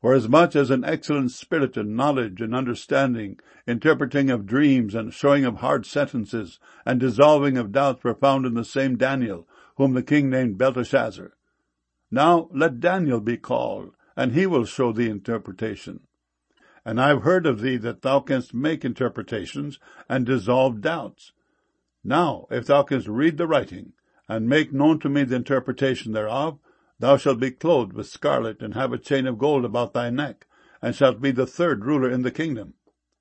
Forasmuch as an excellent spirit and knowledge and understanding, interpreting of dreams and showing of hard sentences, and dissolving of doubts were found in the same Daniel, whom the king named Belteshazzar. Now let Daniel be called, and he will show the interpretation. And I have heard of thee that thou canst make interpretations, and dissolve doubts. Now, if thou canst read the writing, and make known to me the interpretation thereof, thou shalt be clothed with scarlet, and have a chain of gold about thy neck, and shalt be the third ruler in the kingdom.